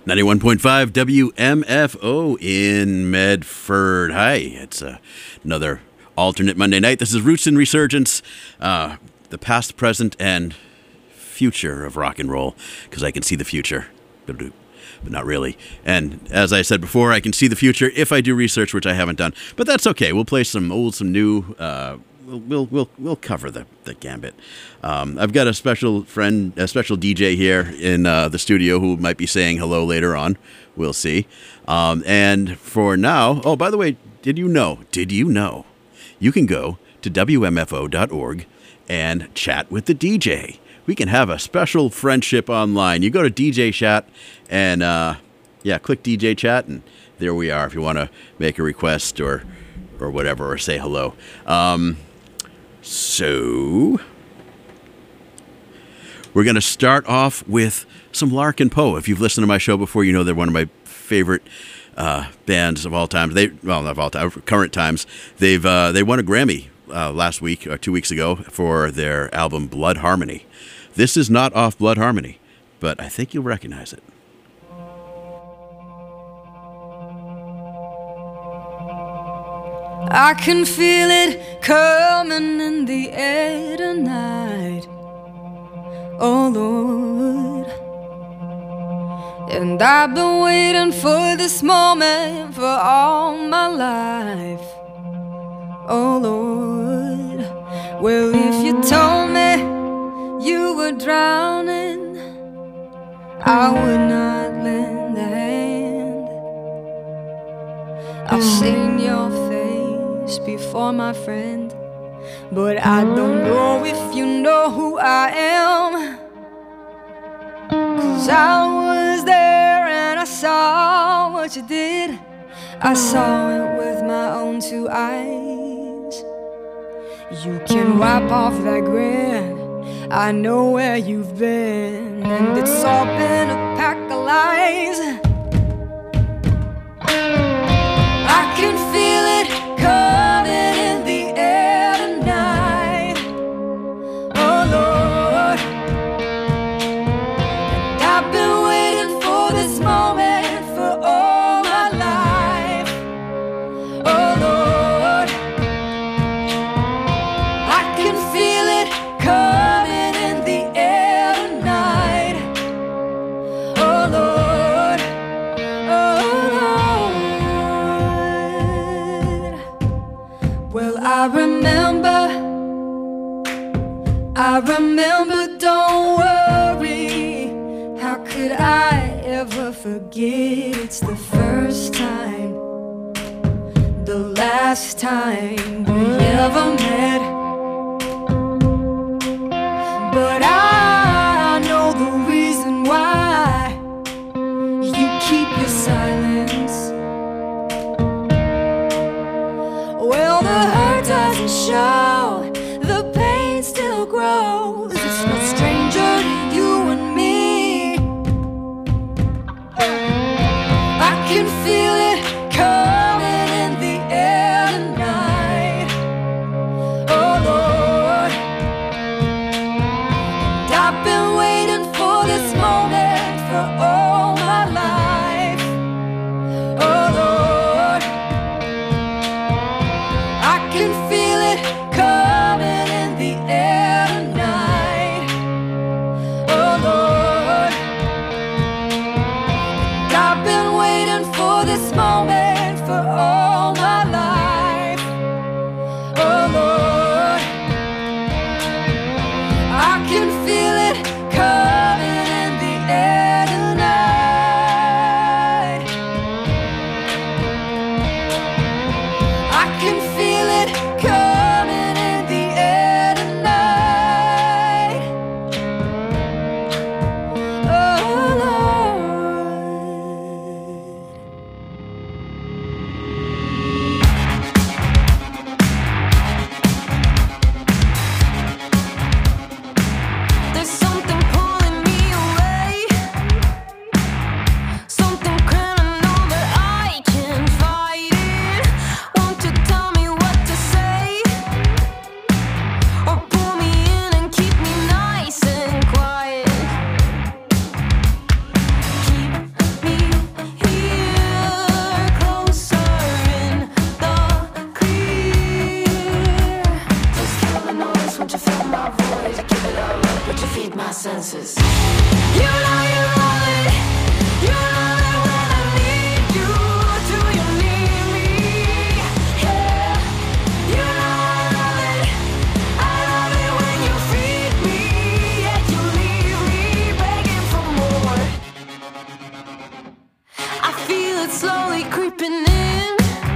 91.5 WMFO in Medford. Hi, it's another alternate Monday night. This is Roots and Resurgence, the past, present, and future of rock and roll, because I can see the future, but not really. And as I said before, I can see the future if I do research, which I haven't done. But that's okay. We'll play some old, some new. We'll cover the gambit. I've got a special friend, a special DJ here in the studio who might be saying hello later on. We'll see. And for now, oh, by the way, did you know you can go to WMFO.org and chat with the DJ. We can have a special friendship online. You go to DJ Chat and click DJ Chat, and there we are if you want to make a request or whatever, or say hello. So we're going to start off with some Larkin Poe. If you've listened to my show before, you know they're one of my favorite bands of all time. Not of all time, current times. They won a Grammy last week or 2 weeks ago for their album Blood Harmony. This is not off Blood Harmony, but I think you'll recognize it. I can feel it coming in the air tonight, oh Lord. And I've been waiting for this moment for all my life, oh Lord. Well, if you told me you were drowning, I would not lend a hand. I've seen your face before, my friend, but I don't know if you know who I am. 'Cause I was there and I saw what you did. I saw it with my own two eyes. You can wipe off that grin, I know where you've been, and it's all been a pack of lies. I can feel it coming in the air tonight, oh Lord. And I've been waiting for this moment for all my life, oh Lord. I can feel it coming in the air tonight, oh Lord, oh Lord. Well, I remember, don't worry. How could I ever forget? It's the first time, the last time we ever met. But I know the reason why you keep your silence. Well, the hurt doesn't show, the pain still grows. It's no stranger to you and me. I can feel it coming in the air tonight, senses. You know you love it. You love it when I need you. Do you need me? Yeah. You know I love it. I love it when you feed me. Yet you leave me begging for more. I feel it slowly creeping in.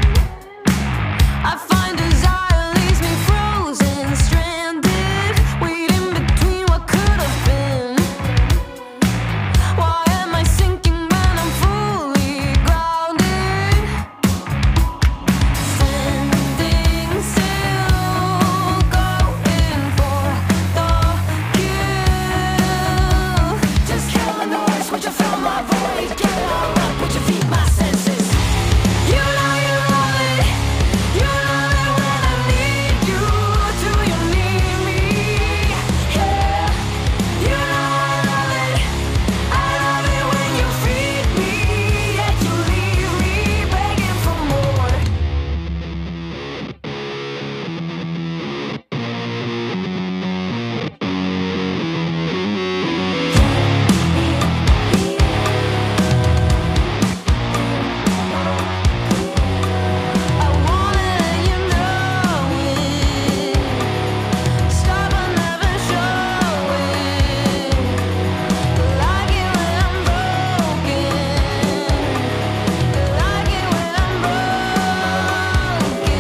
I find desire leaves me frozen, stranded, waiting between what could have been. Why am I sinking when I'm fully grounded? Standing still, going for the kill. Just kill the noise, would you fill my void? Get all up, would you feed my senses? You know you love it. You love it when I need you. Do you need me? Yeah. You know I love it. I love it when you feed me. Yet you leave me begging for more. I wanna let you know it. Stop but never show it. Like it when I'm broken. Like it when I'm broken.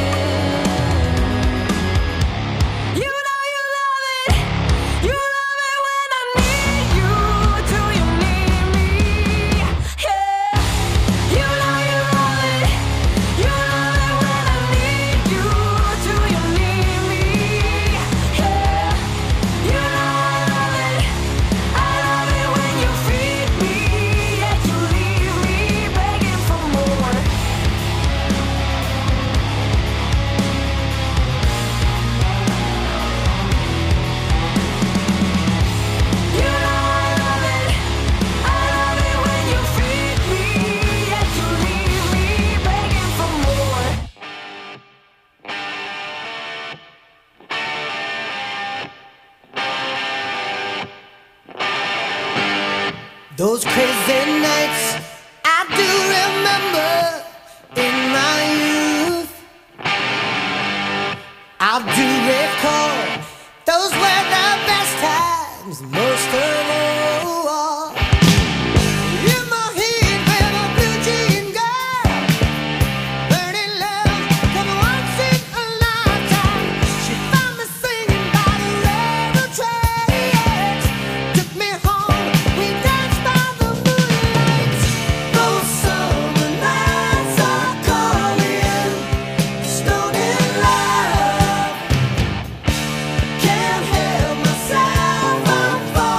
You know you love it. You love it when I need you. Do you need me? Yeah. You know you love it. You love it when I need you. Do you need me? Yeah. You know I love it. I love it when you feed me. Yet you leave me begging for more. You know I love it. I love it when you feed me. Yet you leave me begging for more. Those crazy nights I do remember in my youth. I do recall those were the best times, most of all. In my head with a blue jean girl, learning love come once in a lifetime. She found me singing by the railroad tracks, took me home, we danced by the moonlight. Those summer nights are calling, stoned in love. Can't help myself, I'm falling.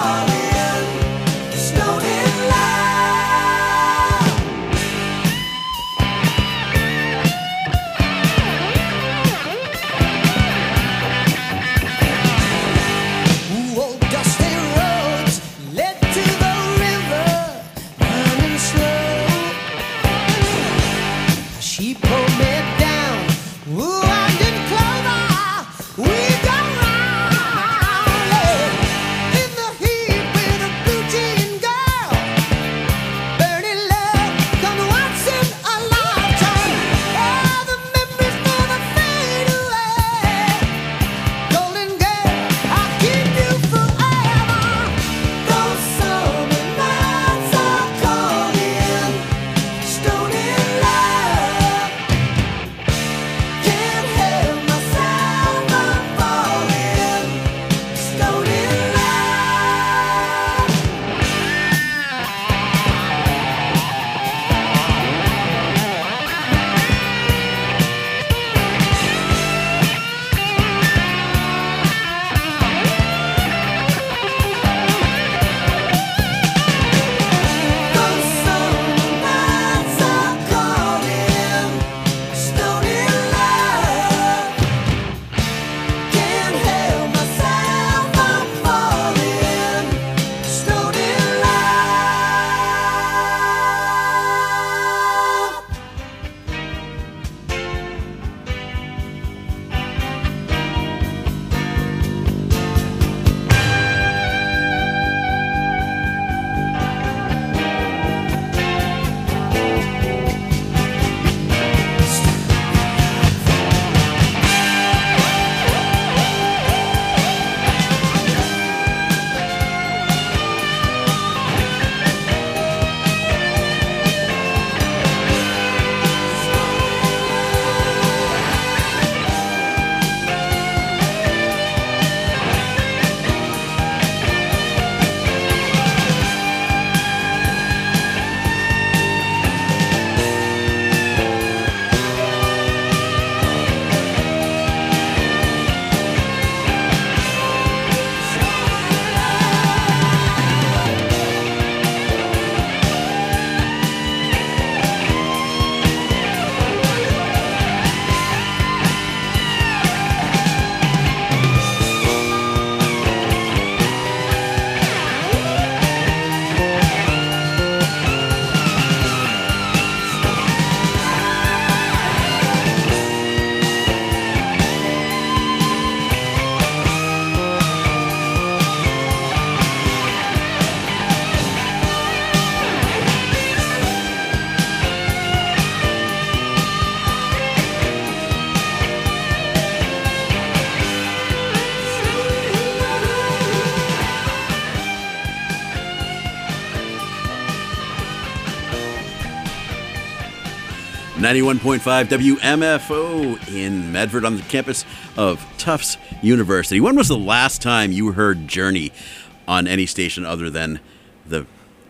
91.5 WMFO in Medford on the campus of Tufts University. When was the last time you heard Journey on any station other than the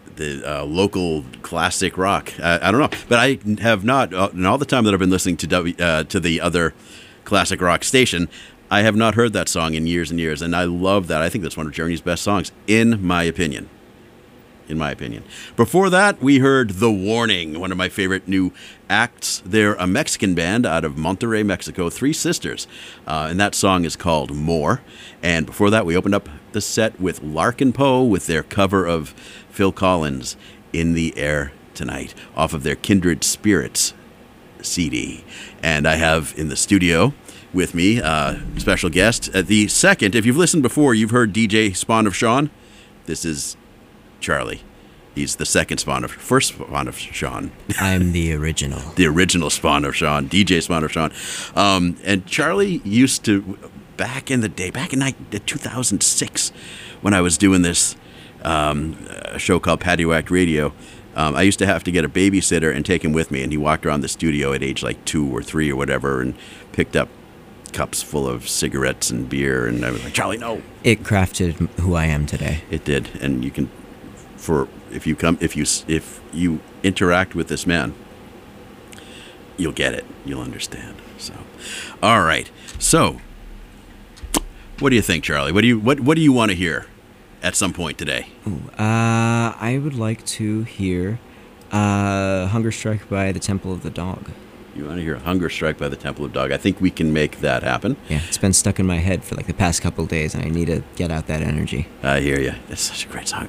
local classic rock? I don't know, but I have not. In all the time that I've been listening to the other classic rock station, I have not heard that song in years and years, and I love that. I think that's one of Journey's best songs, in my opinion. Before that, we heard The Warning, one of my favorite new acts. They're a Mexican band out of Monterrey, Mexico, Three Sisters, and that song is called More. And before that, we opened up the set with Larkin Poe with their cover of Phil Collins' In the Air Tonight, off of their Kindred Spirits CD. And I have in the studio with me special guest, the second. If you've listened before, you've heard DJ Spawn of Sean. This is Charlie. He's the first Spawn of Sean. I'm the original. The original Spawn of Sean, DJ Spawn of Sean. And Charlie used to, back in the day, back in 2006, when I was doing this show called Patio Act Radio, I used to have to get a babysitter and take him with me, and he walked around the studio at age like 2 or 3 or whatever and picked up cups full of cigarettes and beer, and I was like, Charlie, no. It crafted who I am today. It did, and you can, if you interact with this man, you'll get it. You'll understand. So, all right. So, what do you think, Charlie? What do you want to hear at some point today? I would like to hear Hunger Strike by the Temple of the Dog. You want to hear Hunger Strike by the Temple of Dog? I think we can make that happen. Yeah, it's been stuck in my head for like the past couple of days, and I need to get out that energy. I hear you. It's such a great song.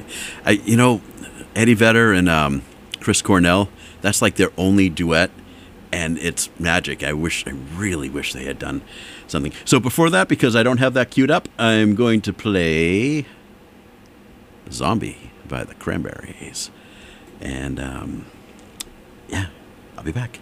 Eddie Vedder and Chris Cornell, that's like their only duet, and it's magic. I really wish they had done something. So before that, because I don't have that queued up, I'm going to play Zombie by the Cranberries. And, I'll be back.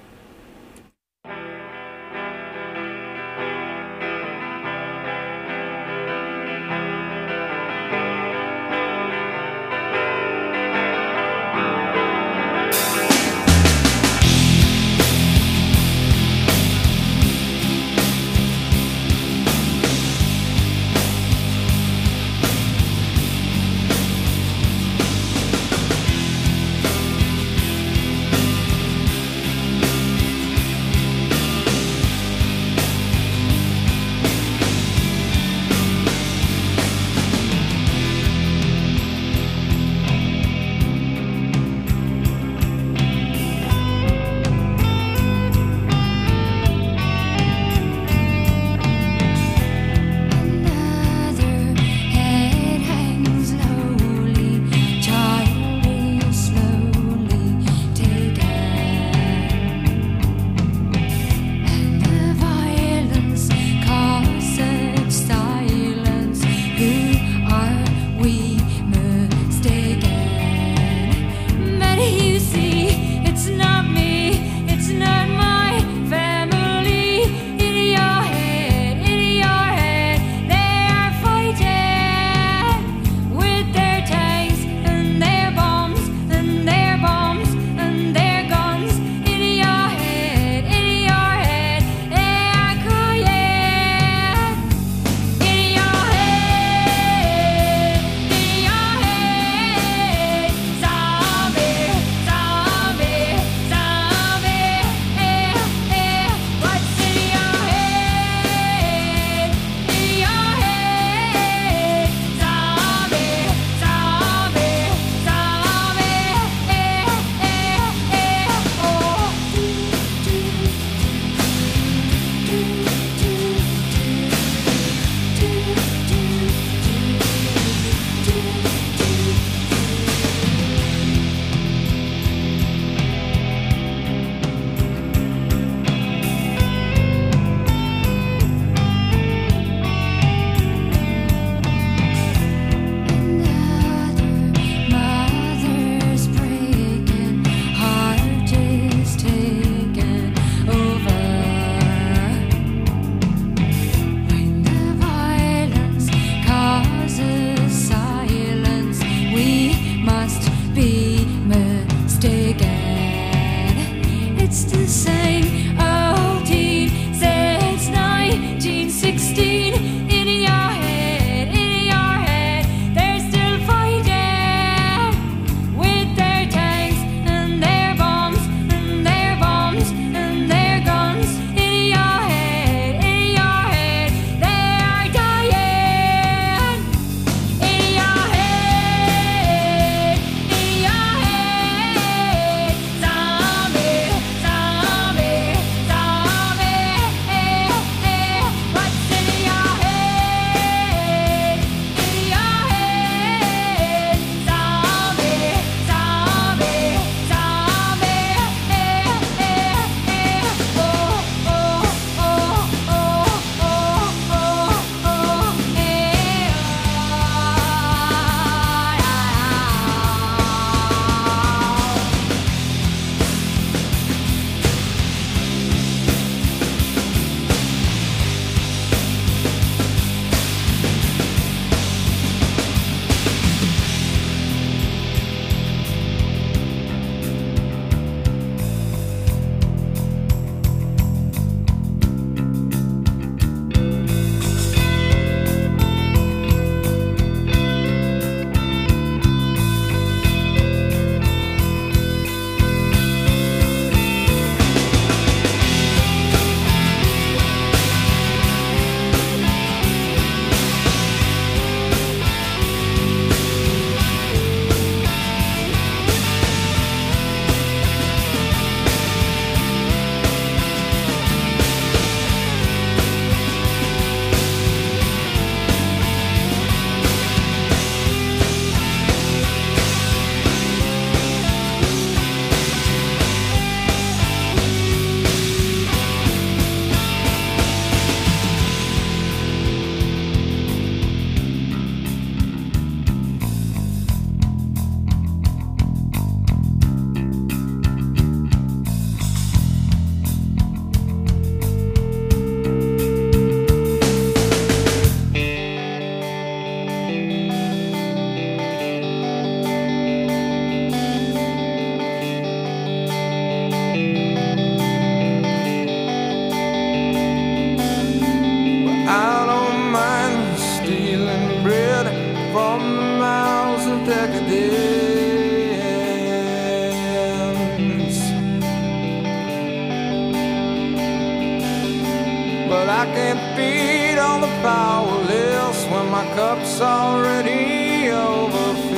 my cup's already overfilled.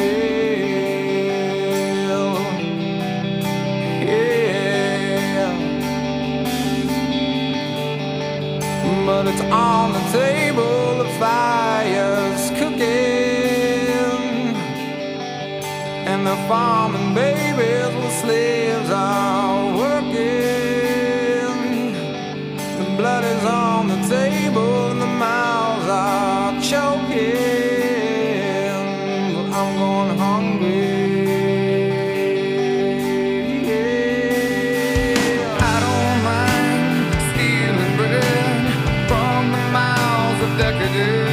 Yeah, but it's on the table, the fire's cooking, and the farming babies with slaves are working. The blood is on the table and the mouths are choking, but I'm going hungry. Yeah. I don't mind stealing bread from the mouths of decadence.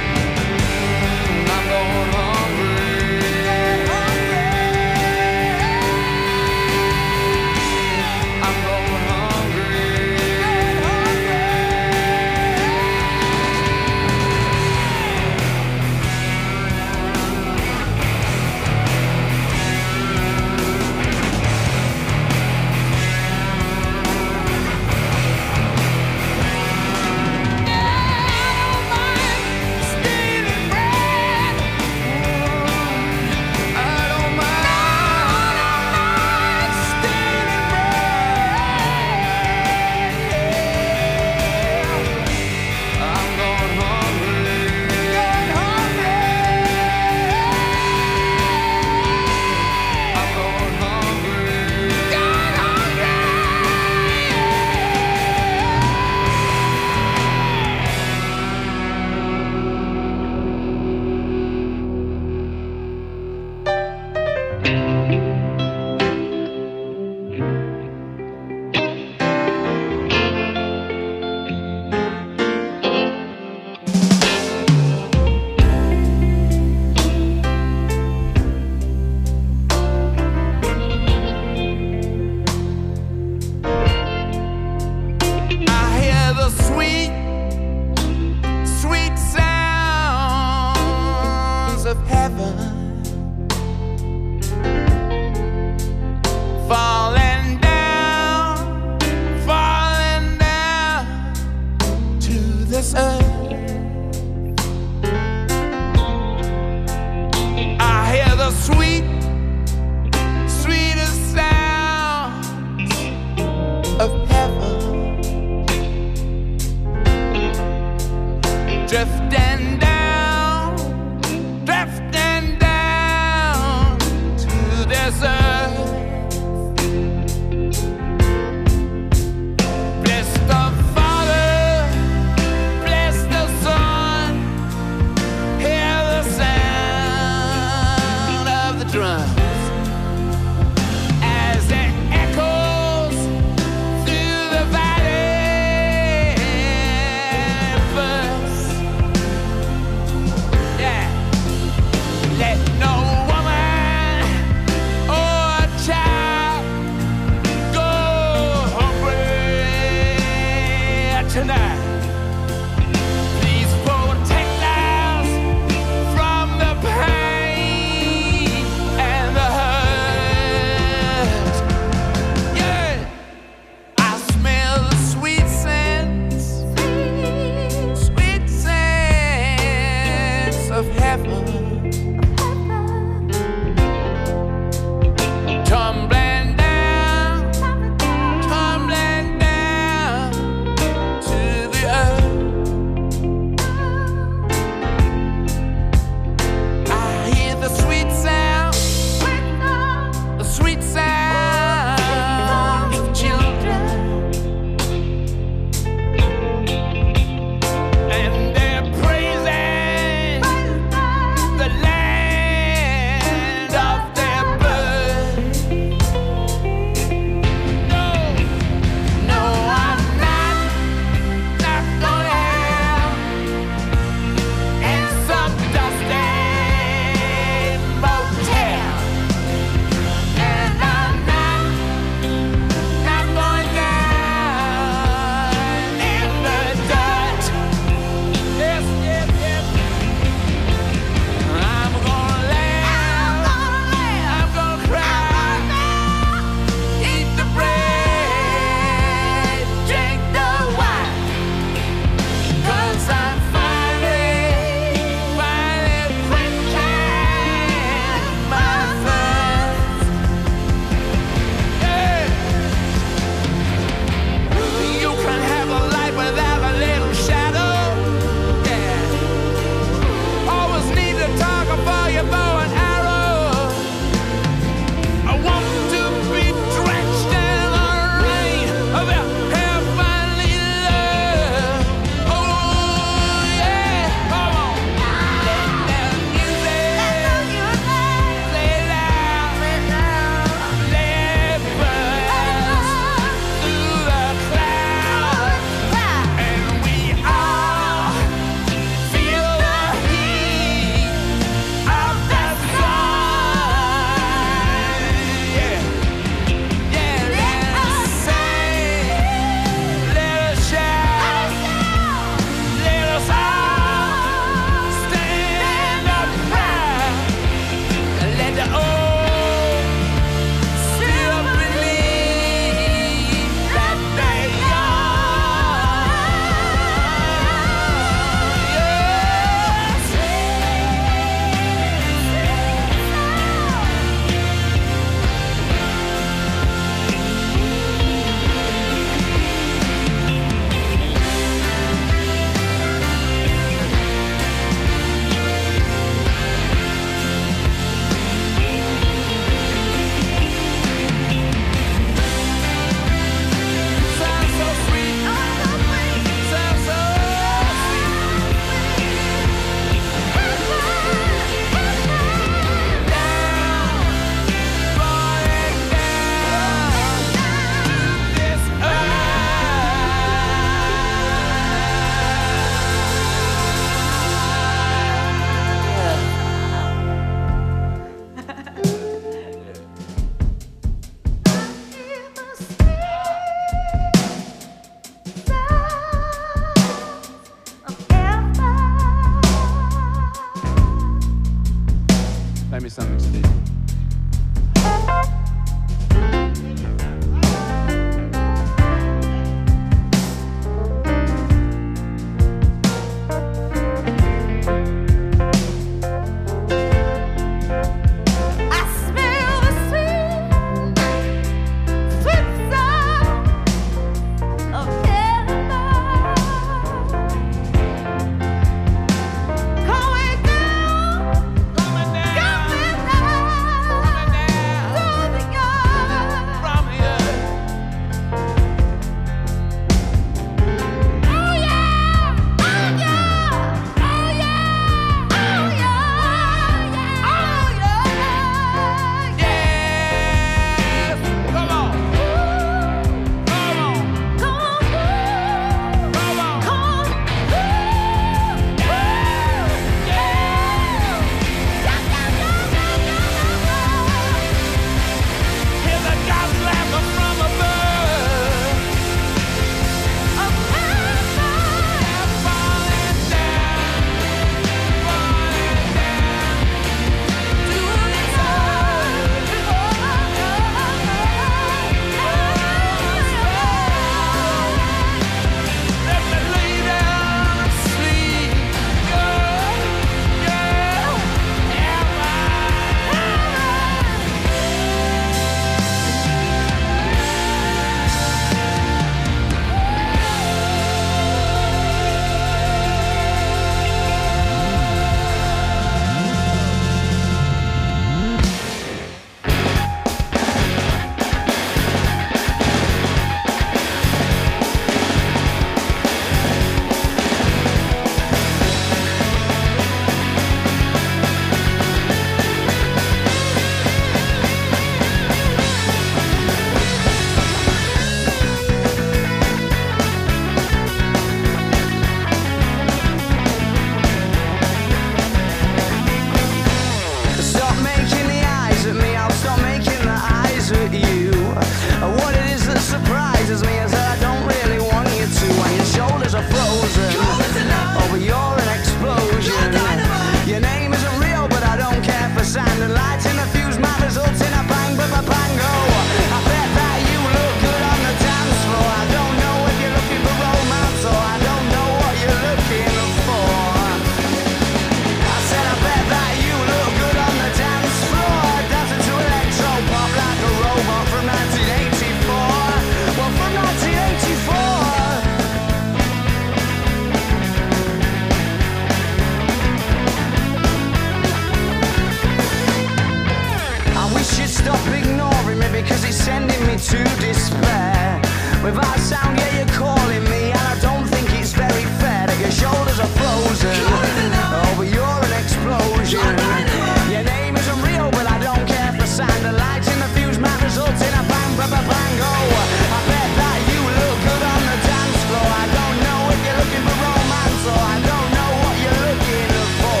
Without sound, yeah, you're calling me, and I don't think it's very fair that your shoulders are frozen. Oh, but you're an explosion. Your name isn't real, but I don't care for sound. The lights in the fuse might result in a bang, bang, bang, bang. Oh, I bet that you look good on the dance floor. I don't know if you're looking for romance, or I don't know what you're looking for.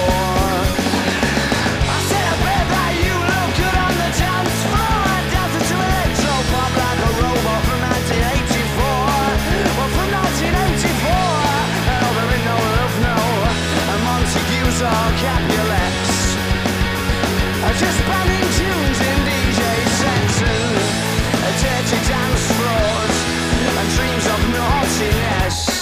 I said I bet that you look good on the dance floor. I danced to electro pop like a robot from 1984. Well, from 1984. Oh, there ain't no love, no. And Montague's or Capulex. Just banning tunes in DJ sets and dirty dance floors and dreams of naughtiness.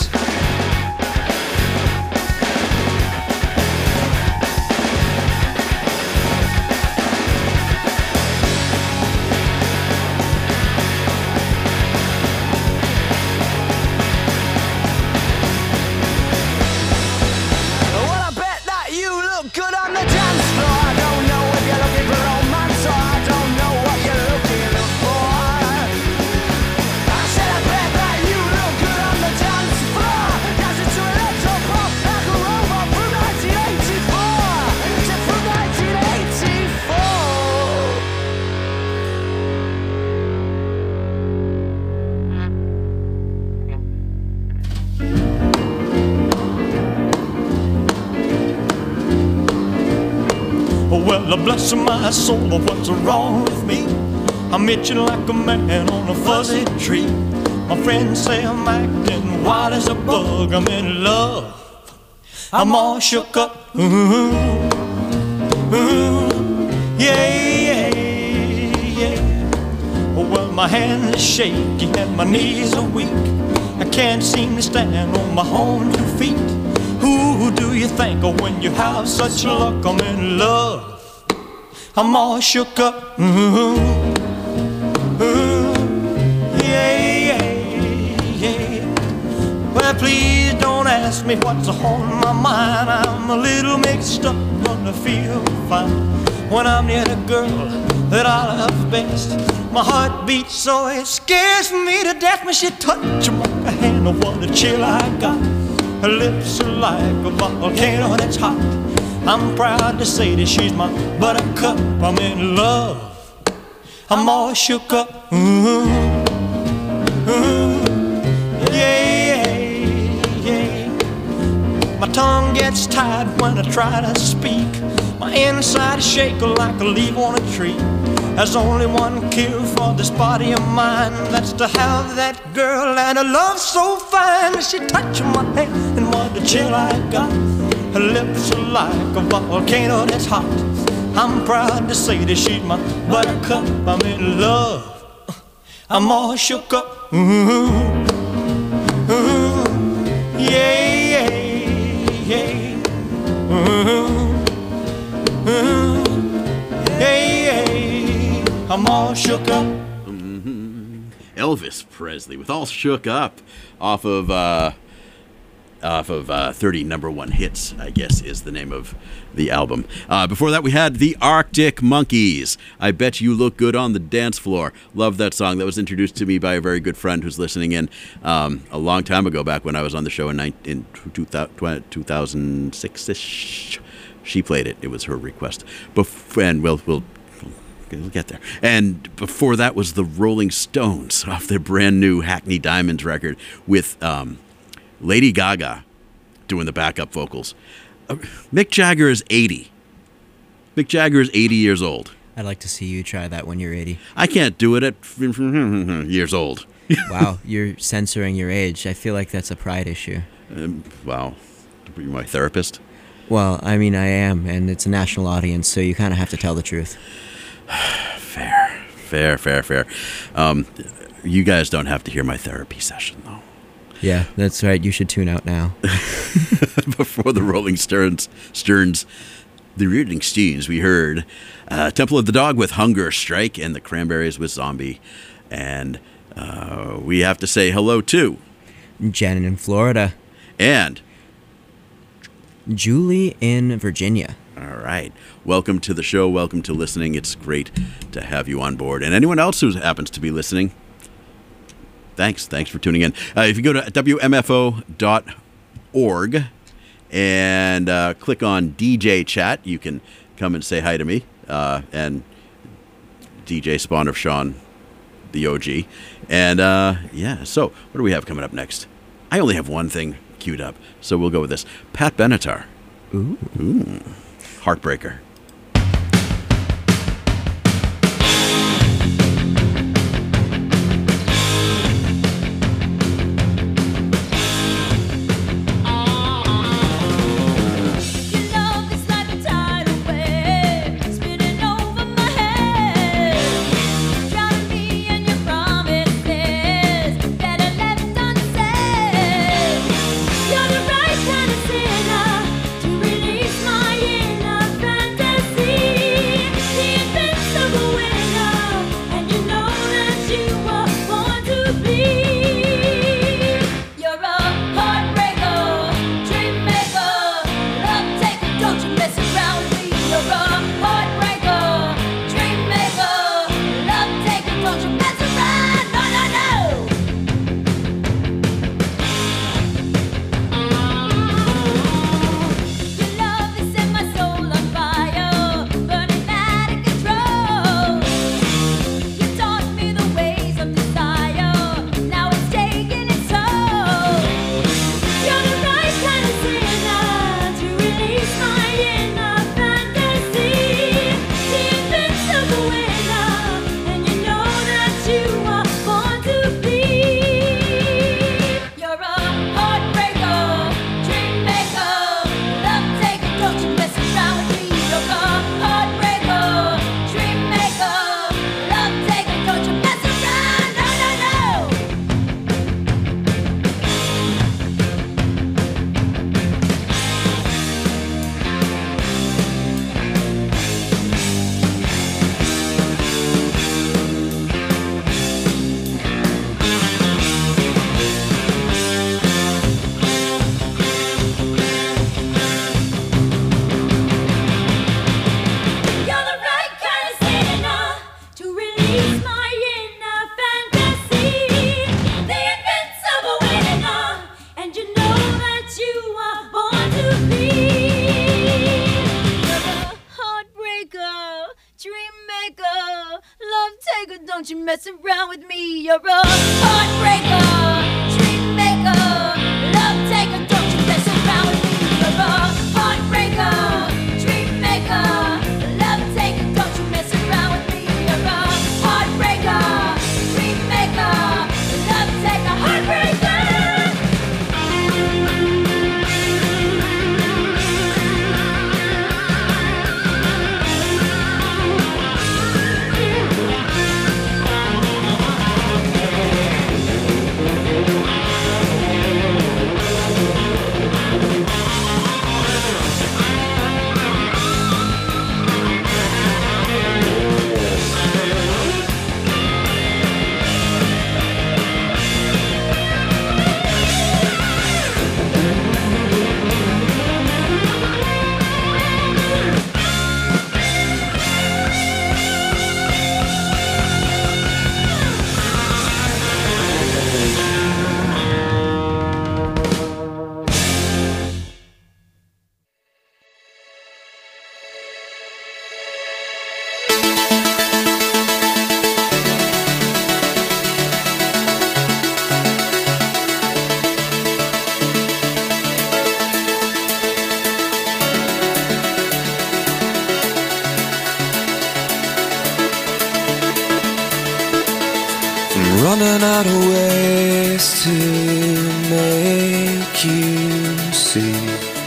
Well, I bet that you look good on the dance floor. I don't know if you're looking for romance, or I don't know what you're looking for. I said I bet that you look good on the dance floor. Dancing to electro pop like a robot from 1984. Said from 1984. Well, bless my soul, what's wrong with me? I'm itching like a man on a fuzzy tree. My friends say I'm acting wild as a bug. I'm in love, I'm all shook up. Yeah, well, my hands are shaky and my knees are weak. I can't seem to stand on my own 2 feet. Who do you think of when you have such luck? I'm in love, I'm all shook up. Yeah. Well, please don't ask me what's on my mind. I'm a little mixed up, but I feel fine when I'm near the girl that I love best. My heart beats so it scares me to death when she touches my hand. Oh, what a chill I got. Her lips are like a volcano that's hot. I'm proud to say that she's my buttercup. I'm in love, I'm all shook up. Yeah. My tongue gets tied when I try to speak. My inside is shaking like a leaf on a tree. There's only one cure for this body of mine. That's to have that girl and a love so fine. She touched my hand and what a chill I got. Her lips are like a volcano that's hot. I'm proud to say that she's my buttercup. I'm in love, I'm all shook up. Yeah. I'm all shook up. Elvis Presley with All Shook Up off of 30 number one hits, I guess is the name of the album. Before that, we had the Arctic Monkeys. I Bet You Look Good on the Dance Floor. Love that song. That was introduced to me by a very good friend who's listening in a long time ago, back when I was on the show in 2006-ish. She played it. It was her request. And we'll get there. And before that was the Rolling Stones off their brand new Hackney Diamonds record with Lady Gaga doing the backup vocals. Mick Jagger is 80. Mick Jagger is 80 years old. I'd like to see you try that when you're 80. I can't do it at years old. Wow, you're censoring your age. I feel like that's a pride issue. Wow. Are you my therapist? Well, I mean, I am, and it's a national audience, so you kind of have to tell the truth. Fair. You guys don't have to hear my therapy session, though. Yeah, that's right. You should tune out now. Before the Rolling Stones, we heard Temple of the Dog with Hunger Strike and the Cranberries with Zombie. And we have to say hello to Jen in Florida. And Julie in Virginia. All right. Welcome to the show. Welcome to listening. It's great to have you on board. And anyone else who happens to be listening, Thanks for tuning in. If you go to WMFO.org and click on DJ Chat, you can come and say hi to me and DJ Spawn of Sean, the OG. And so what do we have coming up next? I only have one thing queued up, so we'll go with this. Pat Benatar. Ooh. Heartbreaker. Don't you mess around with me, you're a heartbreaker, dream maker, love taker. Don't you mess around with me, you're a heartbreaker, dream maker, love taker. Don't you mess around with me, you're a heartbreaker, dream maker, love taker, heartbreaker. Running out of ways to make you see.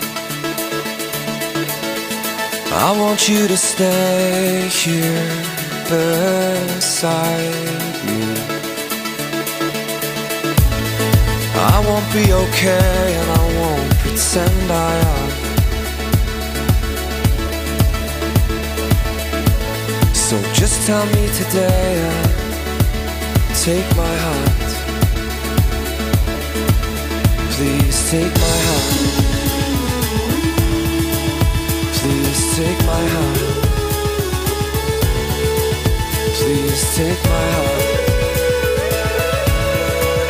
I want you to stay here beside me. I won't be okay and I won't pretend I am. So just tell me today and take my hand. Please take my hand. Please take my hand. Please take my hand.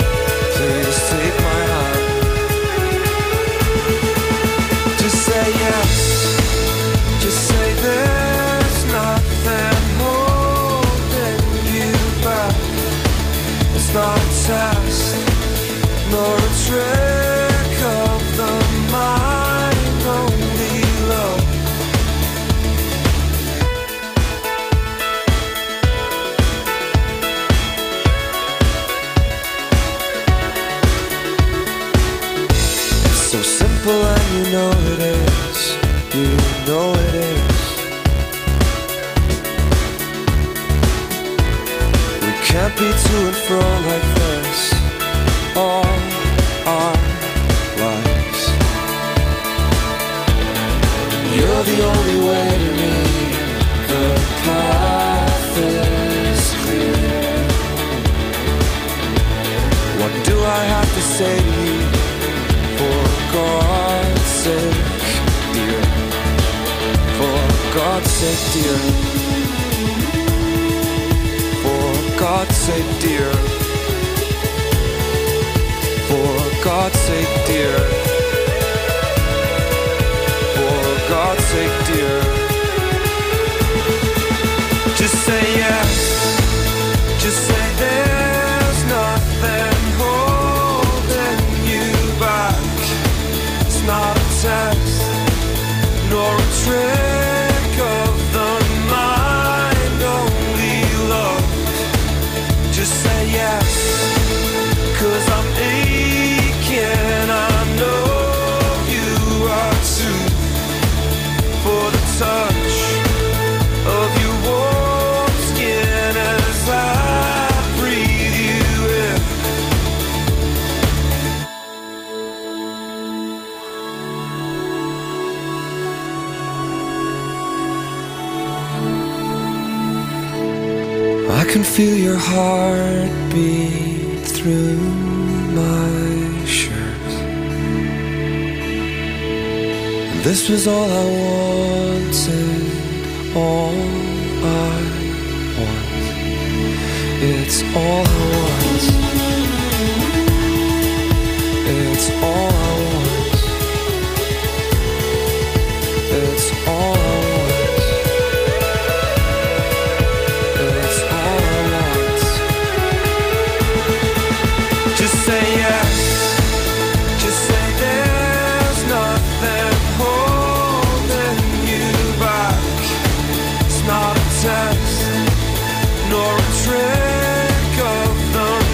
test, nor a trick of the mind, only love. It's so simple and you know it is, you know it is. Can't be to and fro like this all our lives. You're the only way to me, the path is clear. What do I have to say to you, for God's sake, dear? For God's sake, dear. God's sake, dear. For God's sake, dear. For God's sake, dear. Just say yes. Just say there's nothing holding you back. It's not a test, nor a trick of the mind, only love. Just say yes, 'cause I'm aching, I know you are too. For the touch of your warm skin as I breathe you in. I can feel your heartbeat through my shirt. This was all I wanted, all I want. It's all I want. It's all I want. It's all I want. It's all I want. Just say yes. Just say there's nothing holding you back. It's not a test, nor a trick of the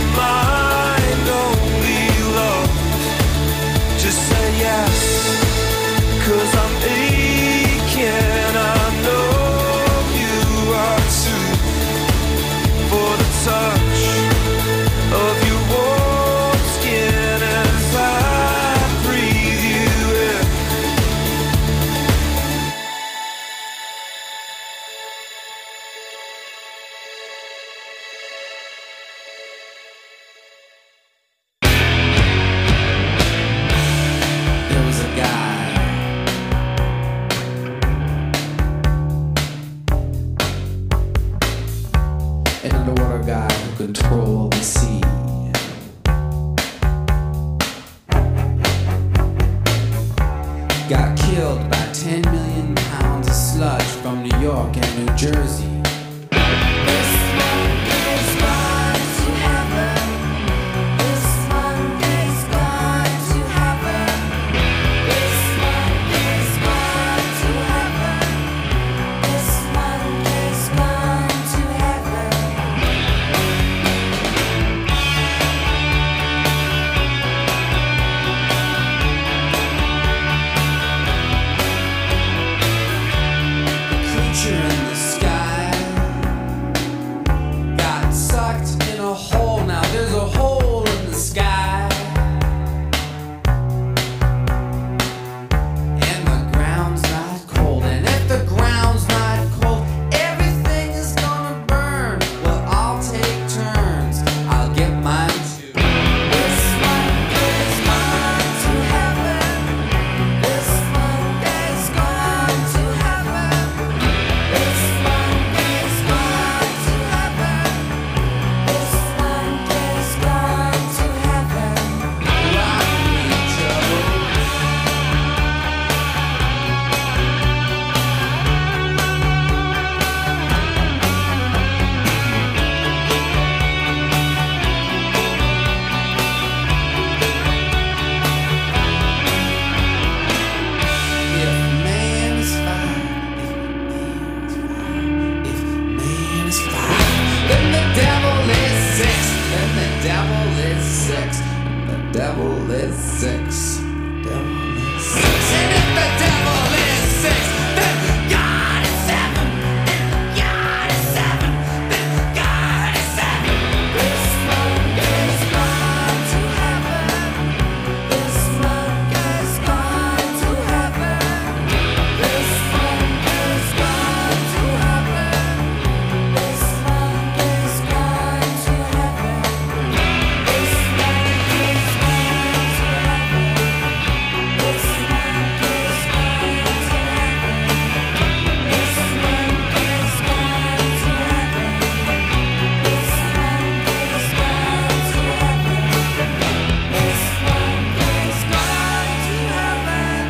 devil is six. The devil is six. The devil is six. And if the devil is six, then God is seven. And God is seven. Then God is seven. This monk is gone to heaven. This monk is gone to heaven. This monk is gone to heaven. This monk is gone to heaven. This monk is gone to heaven. This monk is gone to heaven. This monk is gone to heaven. This monk is gone to heaven. This monk is gone to heaven.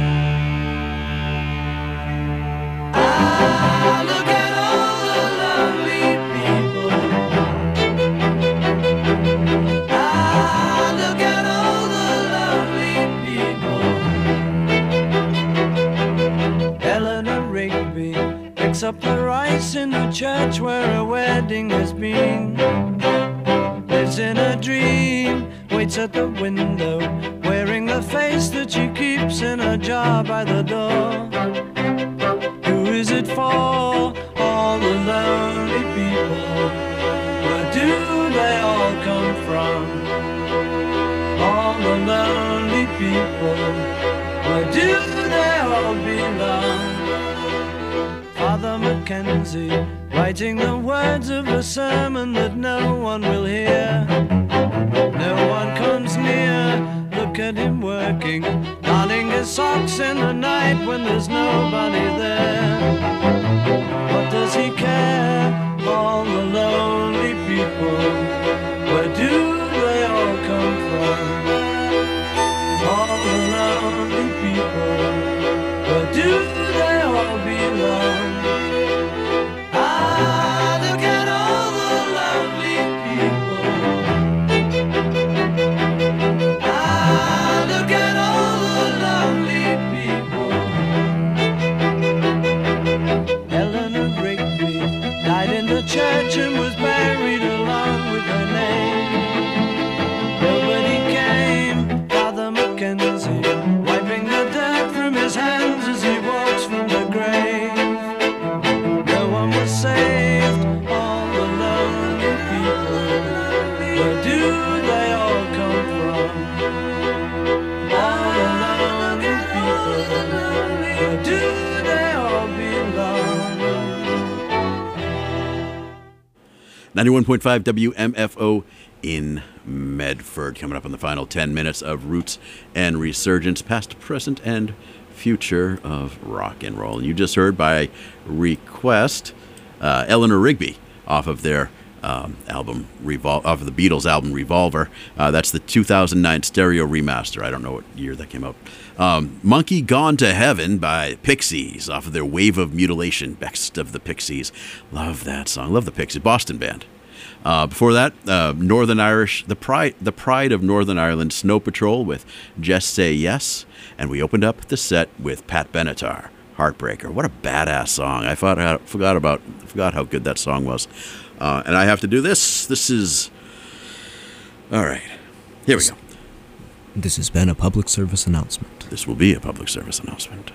Ah, look at all the lovely people. Ah, look at all the lovely people. Eleanor Rigby picks up the rice in the church where a wedding has been. Lives in a dream, waits at the window, wearing the face that she keeps in a jar by the door. Who is it for? All the lonely people. Where do they all come from? All the lonely people. Where do they all belong? Father Mackenzie, writing the words of a sermon that no one will hear. No one comes near. Look at him working, darning his socks in the night when there's nobody there. What does he care? All the lonely people. Where do they all come from? All the lonely people. Where do they all belong? Ah, look at all the lovely people. Ah, look at all the lovely people. Eleanor Rigby died in the church and was buried along with her name. Nobody came. Father Mackenzie, wiping the dirt from his hands as he walks from the grave. No one was saved. All the lonely people. Where do they all come from? All the lonely people. Where do they all belong? 91.5 WMFO in Medford. Coming up in the final 10 minutes of Roots and Resurgence, past, present, and future of rock and roll. And you just heard by request Eleanor Rigby off of their album off of the Beatles album Revolver. That's the 2009 stereo remaster. I don't know what year that came out. Monkey Gone to Heaven by Pixies off of their Wave of Mutilation, Best of the Pixies. Love that song. Love the Pixies. Boston band. Before that, Northern Irish, the pride of Northern Ireland, Snow Patrol with Just Say Yes. And we opened up the set with Pat Benatar, Heartbreaker. What a badass song. I forgot how good that song was. And I have to do this. This is... All right. Here we go. This has been a public service announcement. This will be a public service announcement.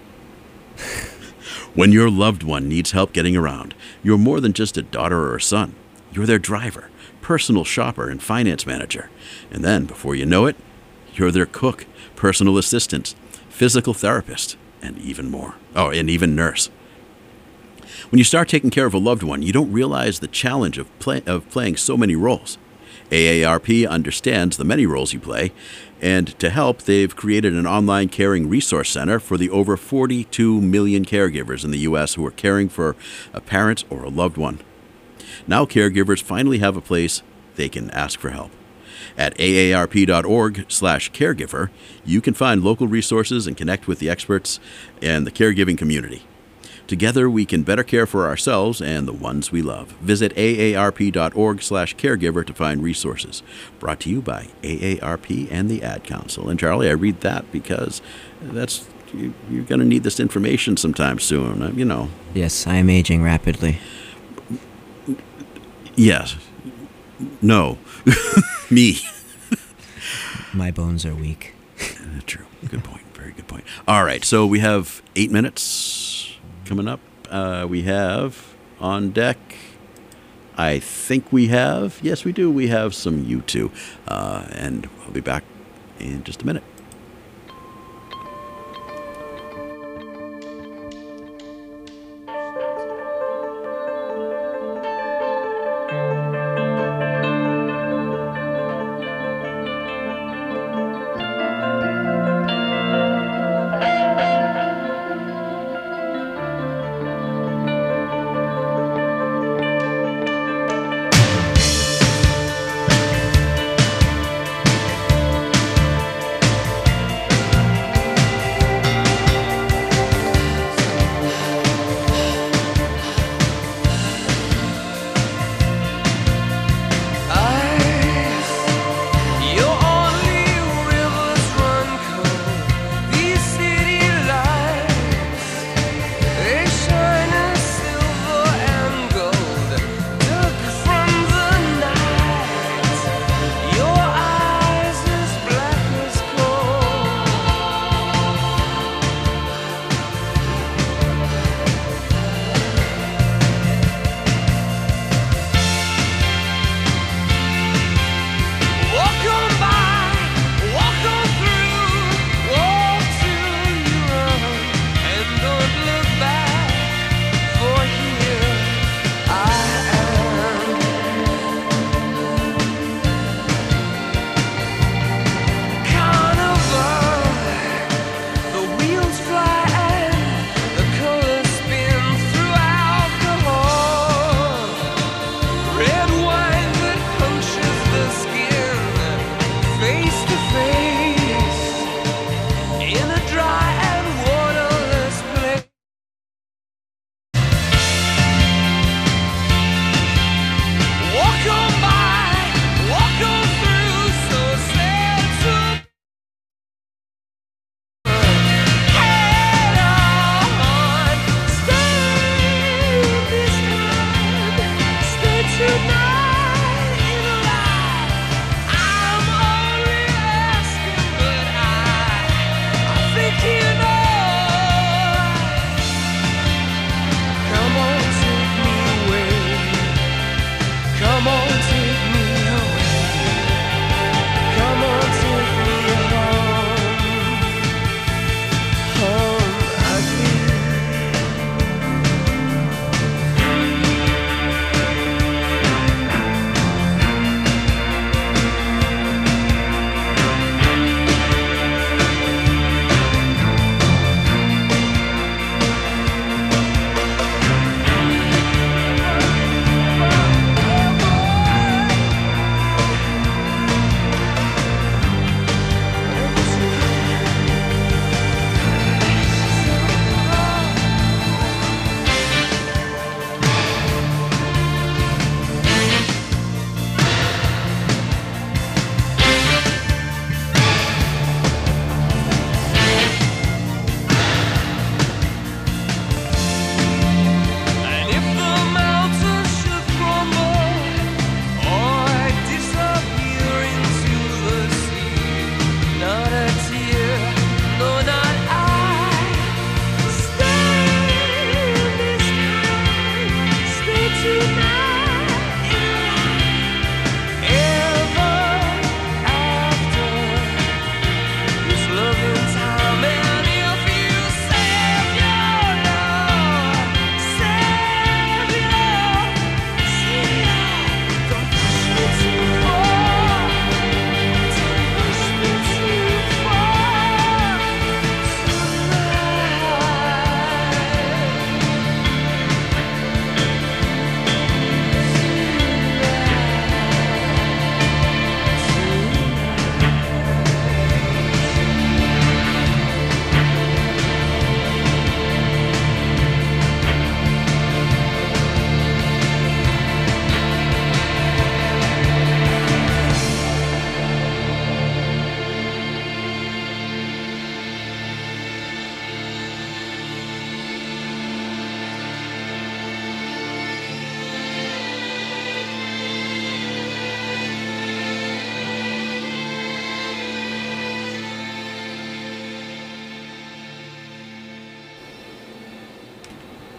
When your loved one needs help getting around, you're more than just a daughter or a son. You're their driver, personal shopper, and finance manager. And then, before you know it, you're their cook, personal assistant, physical therapist, and even more. Oh, and even nurse. When you start taking care of a loved one, you don't realize the challenge of playing so many roles. AARP understands the many roles you play, and to help, they've created an online caring resource center for the over 42 million caregivers in the U.S. who are caring for a parent or a loved one. Now caregivers finally have a place they can ask for help. At aarp.org/caregiver, you can find local resources and connect with the experts and the caregiving community. Together, we can better care for ourselves and the ones we love. Visit aarp.org/caregiver to find resources. Brought to you by AARP and the Ad Council. And Charlie, I read that because you're going to need this information sometime soon, you know. Yes, I am aging rapidly. Yes. No. Me. My bones are weak. True. Good point. Very good point. All right. So we have 8 minutes coming up. We have on deck, I think we have, yes, we do. We have some U2. And I'll be back in just a minute.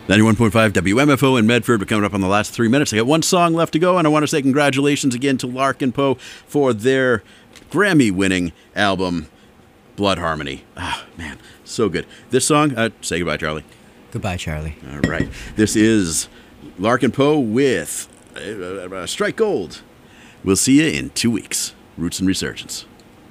91.5 WMFO in Medford. We're coming up on the last 3 minutes. I got one song left to go, and I want to say congratulations again to Larkin Poe for their Grammy-winning album, Blood Harmony. Ah, man, so good. This song, say goodbye, Charlie. Goodbye, Charlie. All right. This is Larkin Poe with Strike Gold. We'll see you in 2 weeks. Roots and Resurgence.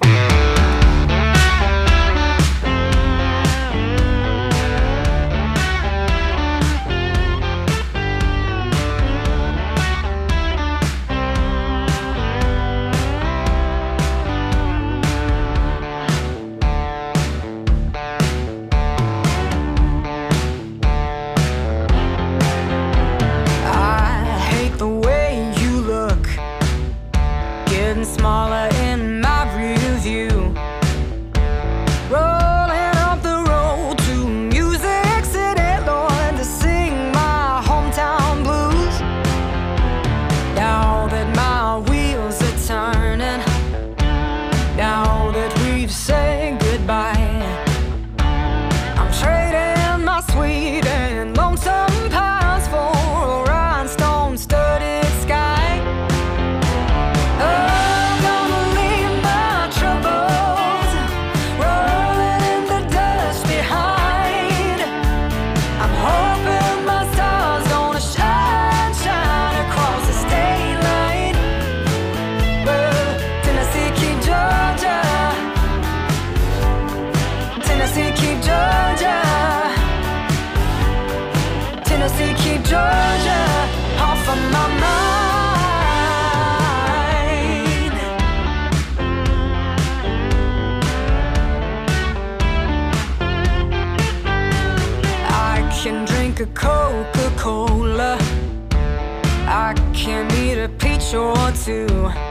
Smaller in my rear view, rolling up the road to Music City, Lord, to sing my hometown blues. Now that my wheels are turning, now that we've said goodbye, I'm trading my sweet and lonesome past for a rhinestone-studded sky. Georgia, off of my mind. I can drink a Coca-Cola, I can eat a peach or two.